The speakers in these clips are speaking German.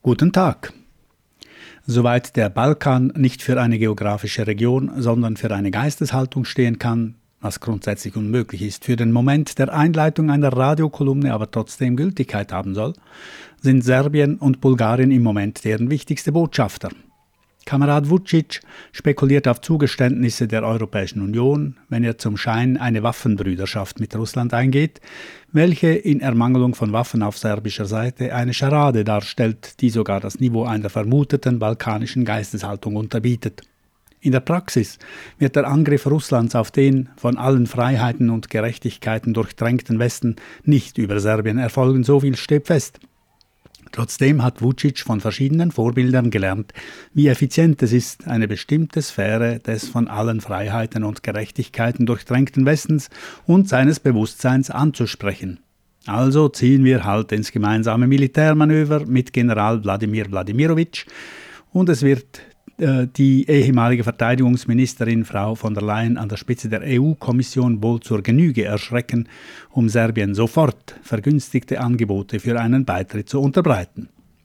Guten Tag. Soweit der Balkan nicht für eine geografische Region, sondern für eine Geisteshaltung stehen kann, was grundsätzlich unmöglich ist, für den Moment der Einleitung einer Radiokolumne aber trotzdem Gültigkeit haben soll, sind Serbien und Bulgarien im Moment deren wichtigste Botschafter. Kamerad Vučić spekuliert auf Zugeständnisse der Europäischen Union, wenn er zum Schein eine Waffenbrüderschaft mit Russland eingeht, welche in Ermangelung von Waffen auf serbischer Seite eine Scharade darstellt, die sogar das Niveau einer vermuteten balkanischen Geisteshaltung unterbietet. In der Praxis wird der Angriff Russlands auf den von allen Freiheiten und Gerechtigkeiten durchdrängten Westen nicht über Serbien erfolgen, so viel steht fest. Trotzdem hat Vučić von verschiedenen Vorbildern gelernt, wie effizient es ist, eine bestimmte Sphäre des von allen Freiheiten und Gerechtigkeiten durchdrängten Westens und seines Bewusstseins anzusprechen. Also ziehen wir halt ins gemeinsame Militärmanöver mit General Wladimir Wladimirovic und es wird die ehemalige Verteidigungsministerin Frau von der Leyen an der Spitze der EU-Kommission wohl zur Genüge erschrecken, um Serbien sofort vergünstigte Angebote für einen Beitritt zu unterbreiten.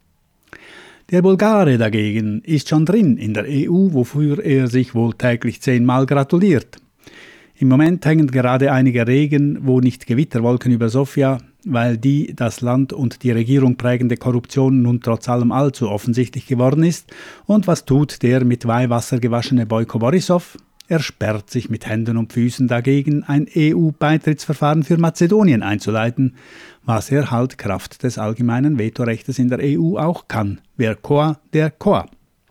Der Bulgare dagegen ist schon drin in der EU, wofür er sich wohl täglich 10-mal gratuliert. Im Moment hängen gerade einige Regen, wo nicht Gewitterwolken über Sofia, weil die das Land und die Regierung prägende Korruption nun trotz allem allzu offensichtlich geworden ist. Und was tut der mit Weihwasser gewaschene Bojko Borisov? Er sperrt sich mit Händen und Füßen dagegen, ein EU-Beitrittsverfahren für Mazedonien einzuleiten, was er halt Kraft des allgemeinen Vetorechtes in der EU auch kann. Wer Koa, der Koa.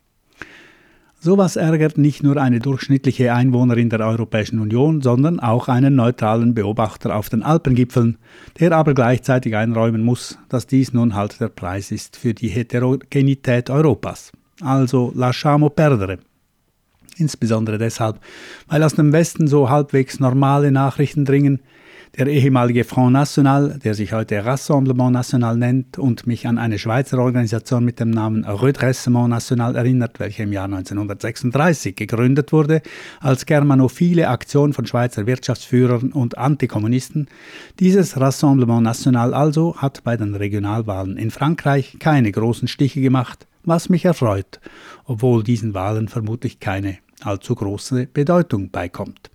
Sowas ärgert nicht nur eine durchschnittliche Einwohnerin der Europäischen Union, sondern auch einen neutralen Beobachter auf den Alpengipfeln, der aber gleichzeitig einräumen muss, dass dies nun halt der Preis ist für die Heterogenität Europas. Also lasciamo perdere. Insbesondere deshalb, weil aus dem Westen so halbwegs normale Nachrichten dringen. Der ehemalige Front National, der sich heute Rassemblement National nennt und mich an eine Schweizer Organisation mit dem Namen Redressement National erinnert, welche im Jahr 1936 gegründet wurde, als germanophile Aktion von Schweizer Wirtschaftsführern und Antikommunisten. Dieses Rassemblement National also hat bei den Regionalwahlen in Frankreich keine großen Stiche gemacht, was mich erfreut, obwohl diesen Wahlen vermutlich keine allzu große Bedeutung beikommt.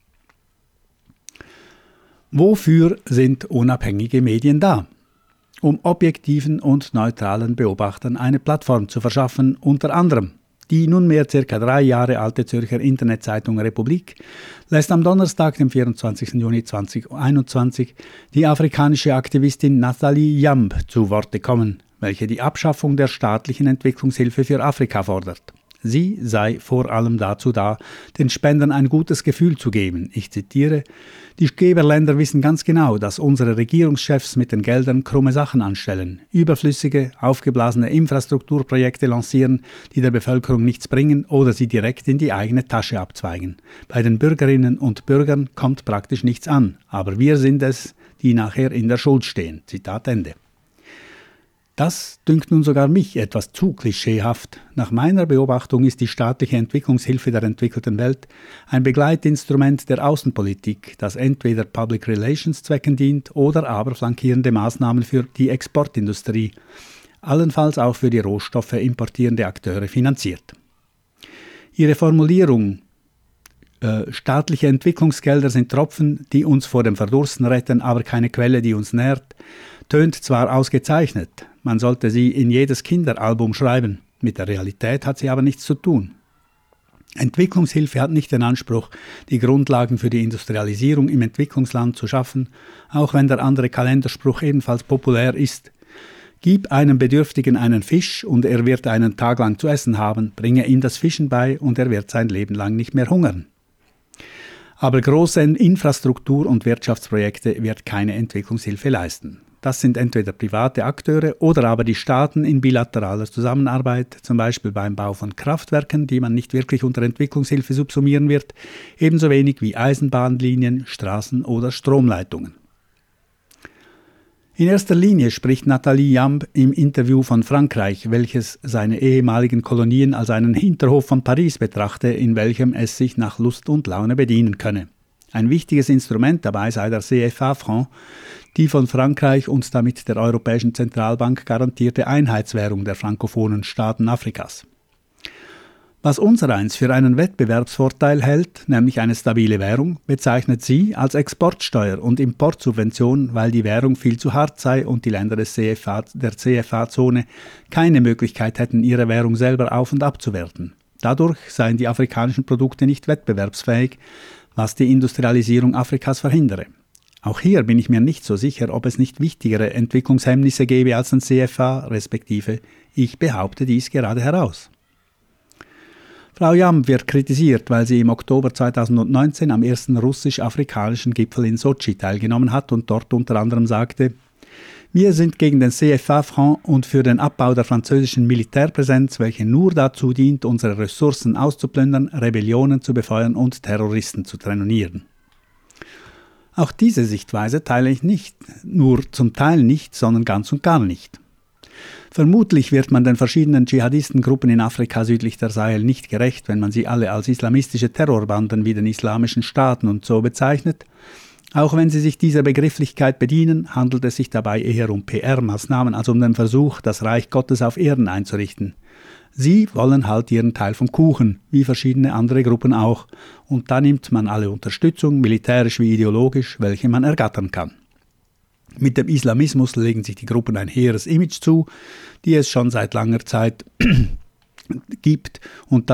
Wofür sind unabhängige Medien da? Um objektiven und neutralen Beobachtern eine Plattform zu verschaffen, unter anderem. Die nunmehr ca. 3 Jahre alte Zürcher Internetzeitung Republik lässt am Donnerstag, dem 24. Juni 2021, die afrikanische Aktivistin Nathalie Yamb zu Worte kommen, welche die Abschaffung der staatlichen Entwicklungshilfe für Afrika fordert. Sie sei vor allem dazu da, den Spendern ein gutes Gefühl zu geben. Ich zitiere: Die Geberländer wissen ganz genau, dass unsere Regierungschefs mit den Geldern krumme Sachen anstellen, überflüssige, aufgeblasene Infrastrukturprojekte lancieren, die der Bevölkerung nichts bringen oder sie direkt in die eigene Tasche abzweigen. Bei den Bürgerinnen und Bürgern kommt praktisch nichts an, aber wir sind es, die nachher in der Schuld stehen. Zitat Ende. Das dünkt nun sogar mich etwas zu klischeehaft. Nach meiner Beobachtung ist die staatliche Entwicklungshilfe der entwickelten Welt ein Begleitinstrument der Außenpolitik, das entweder Public Relations Zwecken dient oder aber flankierende Maßnahmen für die Exportindustrie, allenfalls auch für die Rohstoffe importierende Akteure finanziert. Ihre Formulierung staatliche Entwicklungsgelder sind Tropfen, die uns vor dem Verdursten retten, aber keine Quelle, die uns nährt, tönt zwar ausgezeichnet, man sollte sie in jedes Kinderalbum schreiben, mit der Realität hat sie aber nichts zu tun. Entwicklungshilfe hat nicht den Anspruch, die Grundlagen für die Industrialisierung im Entwicklungsland zu schaffen, auch wenn der andere Kalenderspruch ebenfalls populär ist. Gib einem Bedürftigen einen Fisch und er wird einen Tag lang zu essen haben, bringe ihm das Fischen bei und er wird sein Leben lang nicht mehr hungern. Aber große Infrastruktur- und Wirtschaftsprojekte wird keine Entwicklungshilfe leisten. Das sind entweder private Akteure oder aber die Staaten in bilateraler Zusammenarbeit, zum Beispiel beim Bau von Kraftwerken, die man nicht wirklich unter Entwicklungshilfe subsumieren wird, ebenso wenig wie Eisenbahnlinien, Straßen oder Stromleitungen. In erster Linie spricht Nathalie Yamb im Interview von Frankreich, welches seine ehemaligen Kolonien als einen Hinterhof von Paris betrachte, in welchem es sich nach Lust und Laune bedienen könne. Ein wichtiges Instrument dabei sei der CFA-Franc, die von Frankreich und damit der Europäischen Zentralbank garantierte Einheitswährung der frankophonen Staaten Afrikas. Was unsereins für einen Wettbewerbsvorteil hält, nämlich eine stabile Währung, bezeichnet sie als Exportsteuer und Importsubvention, weil die Währung viel zu hart sei und die Länder der CFA-Zone keine Möglichkeit hätten, ihre Währung selber auf- und abzuwerten. Dadurch seien die afrikanischen Produkte nicht wettbewerbsfähig, was die Industrialisierung Afrikas verhindere. Auch hier bin ich mir nicht so sicher, ob es nicht wichtigere Entwicklungshemmnisse gäbe als den CFA, respektive ich behaupte dies gerade heraus. Frau Jamb wird kritisiert, weil sie im Oktober 2019 am ersten russisch-afrikanischen Gipfel in Sotschi teilgenommen hat und dort unter anderem sagte: Wir sind gegen den CFA-Franc und für den Abbau der französischen Militärpräsenz, welche nur dazu dient, unsere Ressourcen auszuplündern, Rebellionen zu befeuern und Terroristen zu trainieren. Auch diese Sichtweise teile ich nicht, nur zum Teil nicht, sondern ganz und gar nicht. Vermutlich wird man den verschiedenen Dschihadistengruppen in Afrika südlich der Sahel nicht gerecht, wenn man sie alle als islamistische Terrorbanden wie den Islamischen Staaten und so bezeichnet. Auch wenn sie sich dieser Begrifflichkeit bedienen, handelt es sich dabei eher um PR-Maßnahmen als um den Versuch, das Reich Gottes auf Erden einzurichten. Sie wollen halt ihren Teil vom Kuchen, wie verschiedene andere Gruppen auch, und da nimmt man alle Unterstützung, militärisch wie ideologisch, welche man ergattern kann. Mit dem Islamismus legen sich die Gruppen ein hehres Image zu, die es schon seit langer Zeit gibt und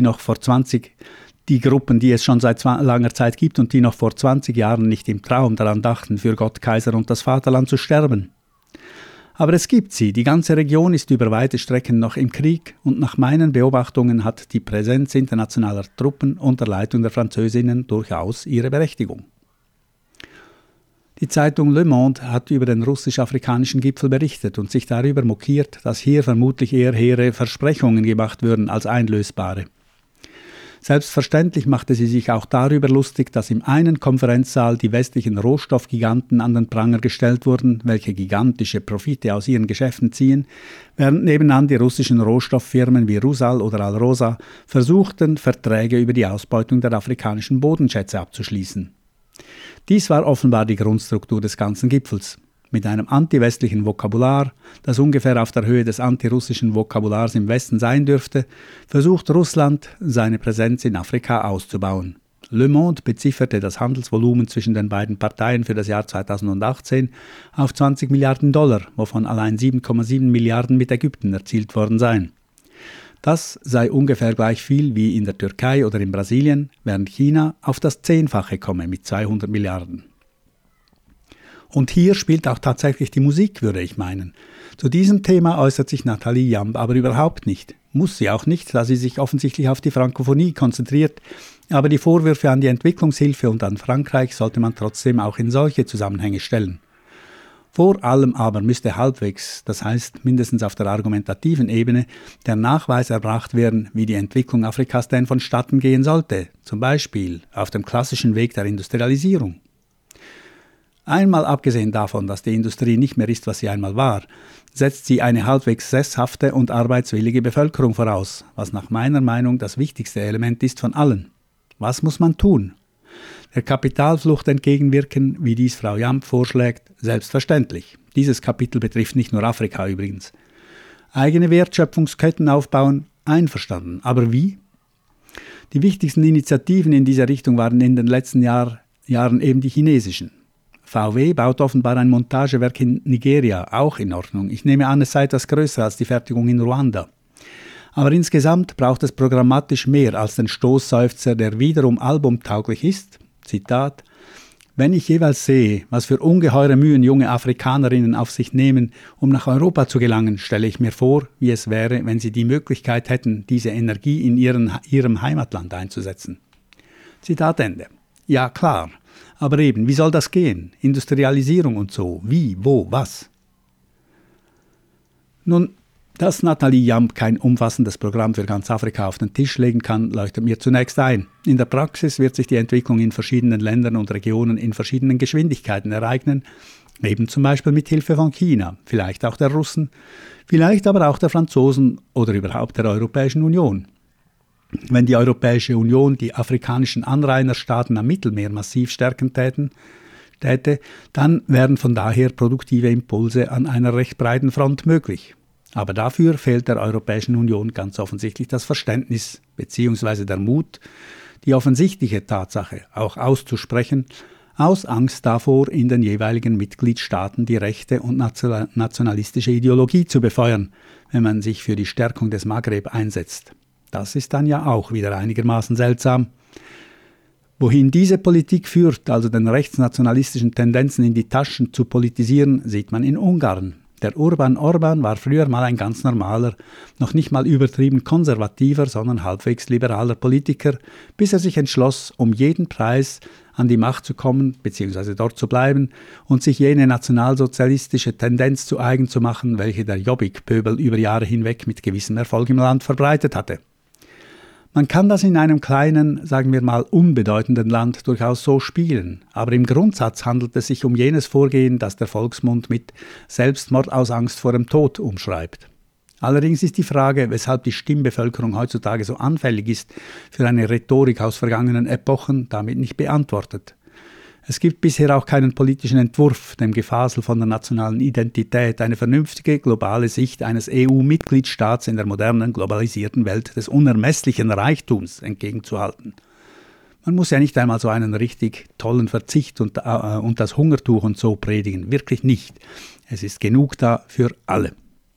die Gruppen, die es schon seit langer Zeit gibt und die noch vor 20 Jahren nicht im Traum daran dachten, für Gott, Kaiser und das Vaterland zu sterben. Aber es gibt sie, die ganze Region ist über weite Strecken noch im Krieg und nach meinen Beobachtungen hat die Präsenz internationaler Truppen unter Leitung der Französinnen durchaus ihre Berechtigung. Die Zeitung Le Monde hat über den russisch-afrikanischen Gipfel berichtet und sich darüber mokiert, dass hier vermutlich eher hehre Versprechungen gemacht würden als einlösbare. Selbstverständlich machte sie sich auch darüber lustig, dass im einen Konferenzsaal die westlichen Rohstoffgiganten an den Pranger gestellt wurden, welche gigantische Profite aus ihren Geschäften ziehen, während nebenan die russischen Rohstofffirmen wie Rusal oder Alrosa versuchten, Verträge über die Ausbeutung der afrikanischen Bodenschätze abzuschließen. Dies war offenbar die Grundstruktur des ganzen Gipfels. Mit einem antiwestlichen Vokabular, das ungefähr auf der Höhe des antirussischen Vokabulars im Westen sein dürfte, versucht Russland, seine Präsenz in Afrika auszubauen. Le Monde bezifferte das Handelsvolumen zwischen den beiden Parteien für das Jahr 2018 auf 20 Milliarden $, wovon allein 7,7 Milliarden mit Ägypten erzielt worden seien. Das sei ungefähr gleich viel wie in der Türkei oder in Brasilien, während China auf das 10-fache komme mit 200 Milliarden. Und hier spielt auch tatsächlich die Musik, würde ich meinen. Zu diesem Thema äußert sich Nathalie Jamb aber überhaupt nicht. Muss sie auch nicht, da sie sich offensichtlich auf die Frankophonie konzentriert. Aber die Vorwürfe an die Entwicklungshilfe und an Frankreich sollte man trotzdem auch in solche Zusammenhänge stellen. Vor allem aber müsste halbwegs, das heißt mindestens auf der argumentativen Ebene, der Nachweis erbracht werden, wie die Entwicklung Afrikas denn vonstatten gehen sollte, zum Beispiel auf dem klassischen Weg der Industrialisierung. Einmal abgesehen davon, dass die Industrie nicht mehr ist, was sie einmal war, setzt sie eine halbwegs sesshafte und arbeitswillige Bevölkerung voraus, was nach meiner Meinung das wichtigste Element ist von allen. Was muss man tun? Der Kapitalflucht entgegenwirken, wie dies Frau Jamb vorschlägt, selbstverständlich. Dieses Kapitel betrifft nicht nur Afrika übrigens. Eigene Wertschöpfungsketten aufbauen, einverstanden. Aber wie? Die wichtigsten Initiativen in dieser Richtung waren in den letzten Jahren eben die chinesischen. VW baut offenbar ein Montagewerk in Nigeria, auch in Ordnung. Ich nehme an, es sei etwas größer als die Fertigung in Ruanda. Aber insgesamt braucht es programmatisch mehr als den Stoßseufzer, der wiederum albumtauglich ist. Zitat: Wenn ich jeweils sehe, was für ungeheure Mühen junge Afrikanerinnen auf sich nehmen, um nach Europa zu gelangen, stelle ich mir vor, wie es wäre, wenn sie die Möglichkeit hätten, diese Energie in ihrem Heimatland einzusetzen. Zitat Ende. Ja, klar. Aber eben, wie soll das gehen? Industrialisierung und so. Wie, wo, was? Nun, dass Nathalie Jamb kein umfassendes Programm für ganz Afrika auf den Tisch legen kann, leuchtet mir zunächst ein. In der Praxis wird sich die Entwicklung in verschiedenen Ländern und Regionen in verschiedenen Geschwindigkeiten ereignen, eben zum Beispiel mit Hilfe von China, vielleicht auch der Russen, vielleicht aber auch der Franzosen oder überhaupt der Europäischen Union. Wenn die Europäische Union die afrikanischen Anrainerstaaten am Mittelmeer massiv stärken täte, dann wären von daher produktive Impulse an einer recht breiten Front möglich. Aber dafür fehlt der Europäischen Union ganz offensichtlich das Verständnis bzw. der Mut, die offensichtliche Tatsache auch auszusprechen, aus Angst davor, in den jeweiligen Mitgliedstaaten die rechte und nationalistische Ideologie zu befeuern, wenn man sich für die Stärkung des Maghreb einsetzt. Das ist dann ja auch wieder einigermaßen seltsam. Wohin diese Politik führt, also den rechtsnationalistischen Tendenzen in die Taschen zu politisieren, sieht man in Ungarn. Der Orbán war früher mal ein ganz normaler, noch nicht mal übertrieben konservativer, sondern halbwegs liberaler Politiker, bis er sich entschloss, um jeden Preis an die Macht zu kommen bzw. dort zu bleiben und sich jene nationalsozialistische Tendenz zu eigen zu machen, welche der Jobbik-Pöbel über Jahre hinweg mit gewissem Erfolg im Land verbreitet hatte. Man kann das in einem kleinen, sagen wir mal unbedeutenden Land durchaus so spielen, aber im Grundsatz handelt es sich um jenes Vorgehen, das der Volksmund mit Selbstmord aus Angst vor dem Tod umschreibt. Allerdings ist die Frage, weshalb die Stimmbevölkerung heutzutage so anfällig ist für eine Rhetorik aus vergangenen Epochen, damit nicht beantwortet. Es gibt bisher auch keinen politischen Entwurf, dem Gefasel von der nationalen Identität, eine vernünftige globale Sicht eines EU-Mitgliedstaats in der modernen, globalisierten Welt des unermesslichen Reichtums entgegenzuhalten. Man muss ja nicht einmal so einen richtig tollen Verzicht und das Hungertuch und so predigen, wirklich nicht. Es ist genug da für alle.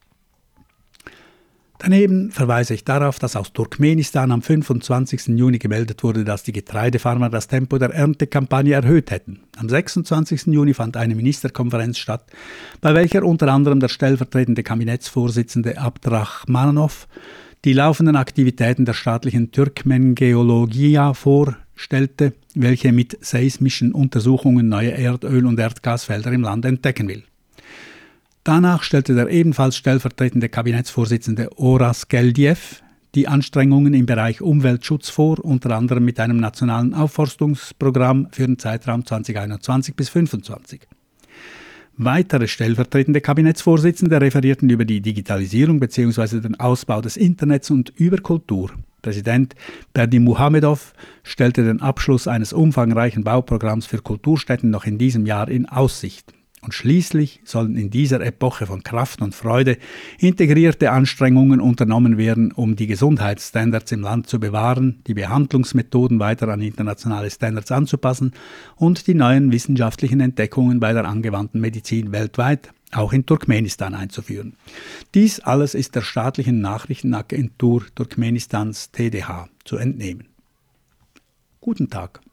Daneben verweise ich darauf, dass aus Turkmenistan am 25. Juni gemeldet wurde, dass die Getreidefarmer das Tempo der Erntekampagne erhöht hätten. Am 26. Juni fand eine Ministerkonferenz statt, bei welcher unter anderem der stellvertretende Kabinettsvorsitzende Abdrachmanov die laufenden Aktivitäten der staatlichen Türkmengeologia vorstellte, welche mit seismischen Untersuchungen neue Erdöl- und Erdgasfelder im Land entdecken will. Danach stellte der ebenfalls stellvertretende Kabinettsvorsitzende Oras Geldiev die Anstrengungen im Bereich Umweltschutz vor, unter anderem mit einem nationalen Aufforstungsprogramm für den Zeitraum 2021 bis 2025. Weitere stellvertretende Kabinettsvorsitzende referierten über die Digitalisierung bzw. den Ausbau des Internets und über Kultur. Präsident Berdimuhamedov stellte den Abschluss eines umfangreichen Bauprogramms für Kulturstätten noch in diesem Jahr in Aussicht. Und schließlich sollen in dieser Epoche von Kraft und Freude integrierte Anstrengungen unternommen werden, um die Gesundheitsstandards im Land zu bewahren, die Behandlungsmethoden weiter an internationale Standards anzupassen und die neuen wissenschaftlichen Entdeckungen bei der angewandten Medizin weltweit, auch in Turkmenistan, einzuführen. Dies alles ist der staatlichen Nachrichtenagentur Turkmenistans TDH zu entnehmen. Guten Tag.